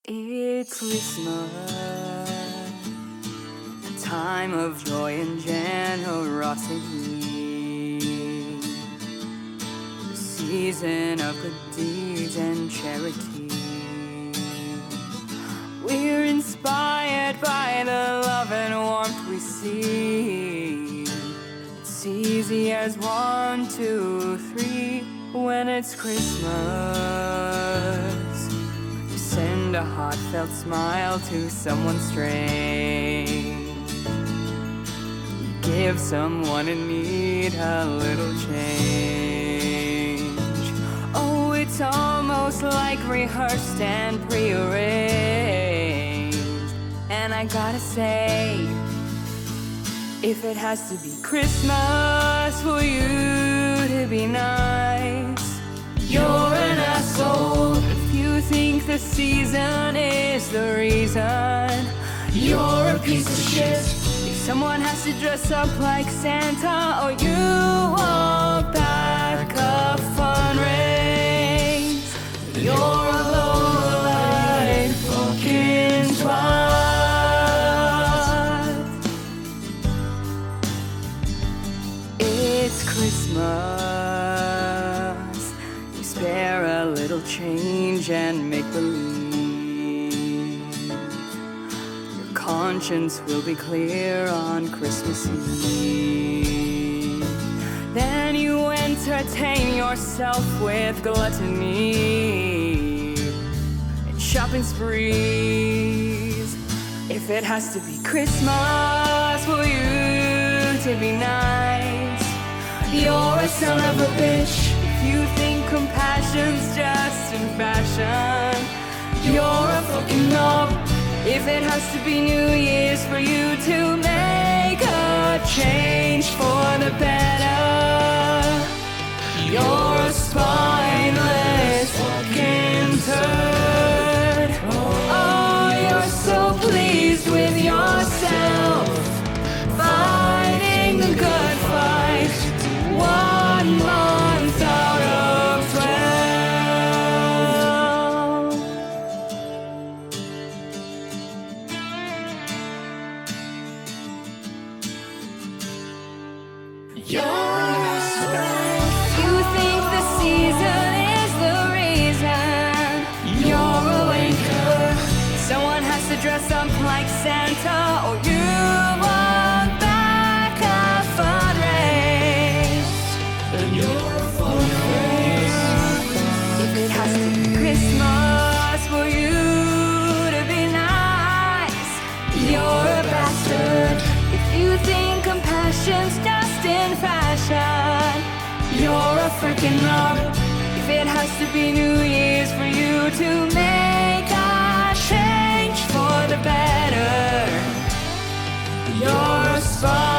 It's Christmas, a time of joy and generosity, a season of good deeds and charity. We're inspired by the love and warmth we see. It's easy as 1, 2, 3 when it's Christmas. Send a heartfelt smile to someone strange. Give someone in need a little change. Oh, it's almost like rehearsed and prearranged. And I gotta say, if it has to be Christmas for you to be nice, you're an asshole. You think the season is the reason, you're a piece of shit. If someone has to dress up like Santa or you walk back a fun race, you're a low-life fucking twat. It's Christmas, spare a little change and make believe. Your conscience will be clear on Christmas Eve. Then you entertain yourself with gluttony and shopping sprees. If it has to be Christmas for you to be nice, you're a son of a bitch. You think compassion's just in fashion, you're a fucking knob. If it has to be New Year's for you to make a change for the better, you're a spineless fucking turd. Oh, you're so pleased with yourself, fighting the good fight 1 month out of 12. You think the season is the reason, you're a wanker. Someone has to dress up like Santa or you walk back a fun race, and you're a fun race. If it has to be Christmas for you to be nice, you're a bastard. If you think compassion's just in fashion, you're a freaking knob. If it has to be New Year's for you to make a change for the better, you're a spy.